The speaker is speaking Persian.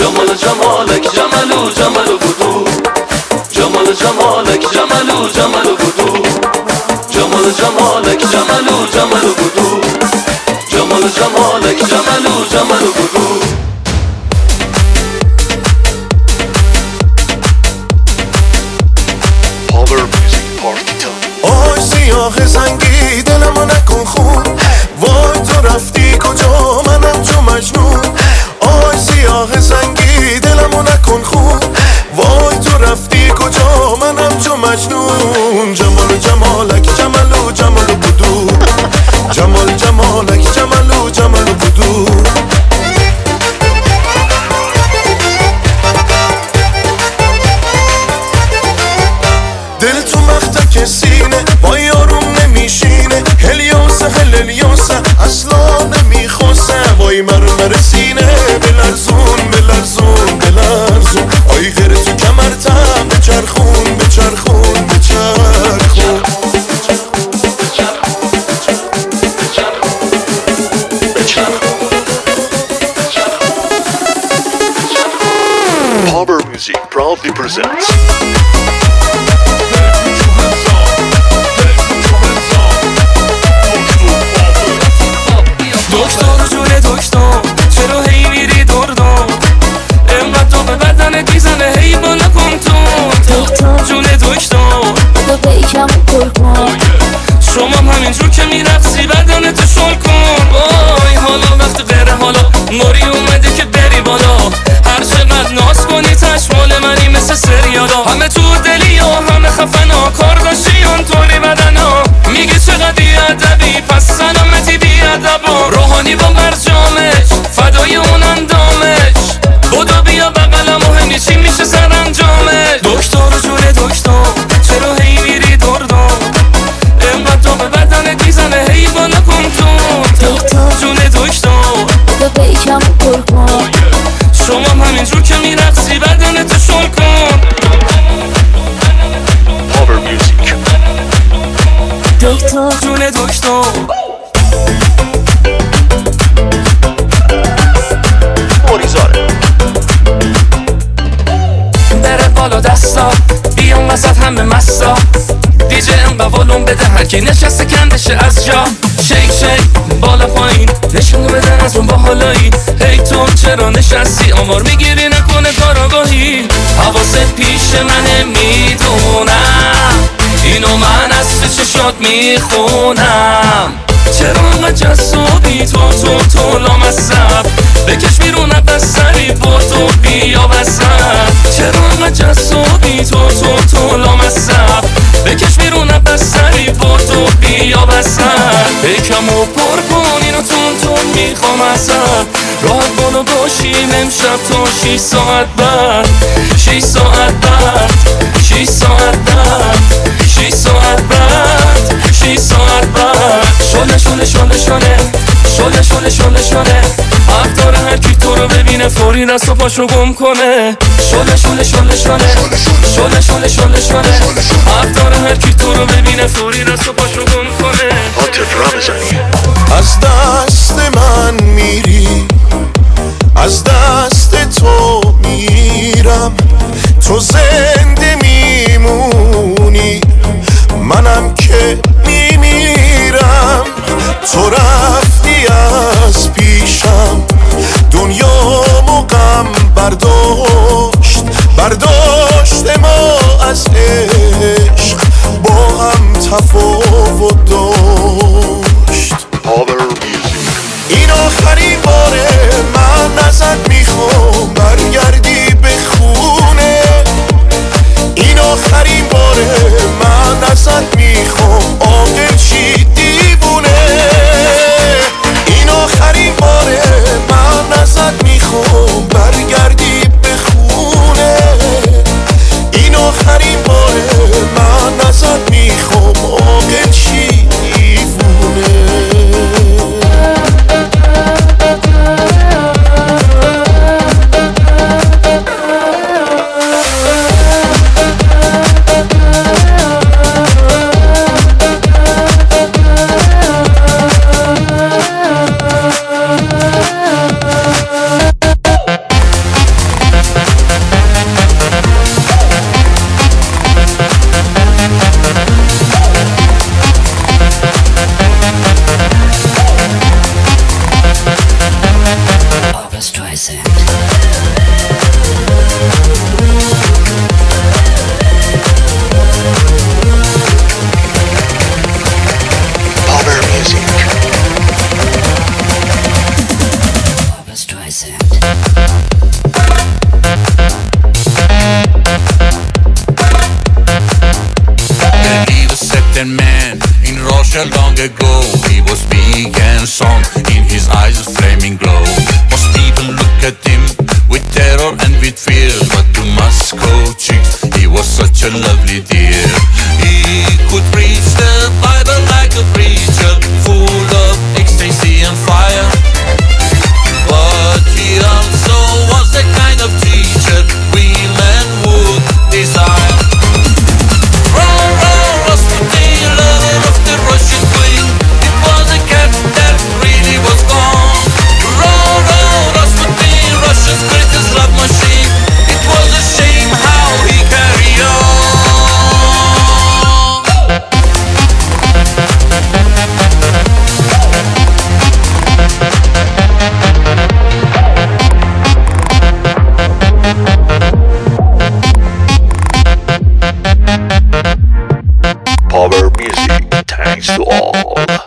جمال جمالک جمالو جمالو بودو جمال جمالک جمالو جمالو بودو جمال جمالک جمالو جمالو بودو جمال جمالک جمالو جمالو بودو آی سیاه زنگی دلمو نکن خون وای تو رفتی کجا منم جو مجنون آی سیاه زنگی دلمو نکن خون وای تو رفتی کجا منم جو مجنون جمال جمالک جمالو جمالو بودو جمال جمالک جمالو جمالو بودو دل تو مختک سینه با یاروم نمیشینه هلیوسه هلیوسه اصلا نمیخوسه وای مرمر سینه بلرزون بلرزون بلرزون آی غیر تو کمرتم بچرخون بچرخون بچرخون Power Music proudly presents دکتر جون دکتر چرا هی میری دور دور انقدر تو به بدنت میزنه هی بالا کن تو جون دکتر بدا بیکم پر کن شما همینجور که میرقصی بدنتو شل کن وای حالا وقت غیره حالا موری اومده که بری بالا هر چقدر ناز کنی تشمال منی مثل سریالا همه تو دلی و همه خفنا کار داشتی اونطوری بدنا میگه چقدر بیادبی پس سلامتی بیادبا روحانی با برجامش فدای اون اندامش بودو بیا بقلم و همی چی میشه سرانجامش دکتر جون دکتر چرا هی میری دور دور انقدر تو به بدنت میزنه هی بالا کن تو جون دکتر بدا بیکم پر کن شما همینجور که میرقصی بدنتو شل کن Power Music دکتر جون دکتر Morizare بره بالا دستا بیان وسط همه مستا دیجه انقدر ولوم بده هرکی نشسته کندشه از جا شیک شیک بالا پایین نشون بده از اون با حالایی هی تو چرا نشستی آمار میگیری نکنه کاراگاهی حواست پیش منه میدونم اینو من از تو چشات میخونم چرا انقدر جذابی تو لامصب بکش بیرون بستری با تو بیا وسط چرا انقدر جذابی تو لامصب بکش بیرون بستری با تو بیا وسط یکمو پر کن اینو تون میخوام ازت راحت بالا باشیم امشب تا 6 ساعت بعد 6 ساعت بعد 6 ساعت بعد 6 ساعت بعد 6 ساعت بعد شله شله شله شله شله شله شله شله حق داره هر کی تو رو ببینه فوری دست و پاشو گم کنه شله شله شله شله شله شله شله شله حق داره هر کی تو رو ببینه فوری دست و پاشو گم کنه Atif Ramazani از دست من میری از دست تو میرم تو زنده میمونی منم که میمیرم تو رفتی از پیشم دنیامو غم برداشت ما از عشق با هم تفاوت داشت Power Music این آخرین باره من ازت میخوام برگردی به خونه این آخرین باره من ازت میخوام عاقل چی دیوونه این آخرین باره من ازت میخوام برگردی به خونه Barbra Streisand. Power music. Barbra Streisand. He was certain man in Russia long ago. He was big and strong, in his eyes a flaming glow. Most people look at him with terror and with fear, but to Moscow chicks he was such a lovely dear. He could preach the Bible like a preacher, full of ecstasy and fire. But he also was the kind of teacher women would desire. Rasputin, lover of the Russian queen, it was a cat that really was gone. Rasputin, Russia's greatest love machine, it was a shame how he carried on. Power music. Thanks to all.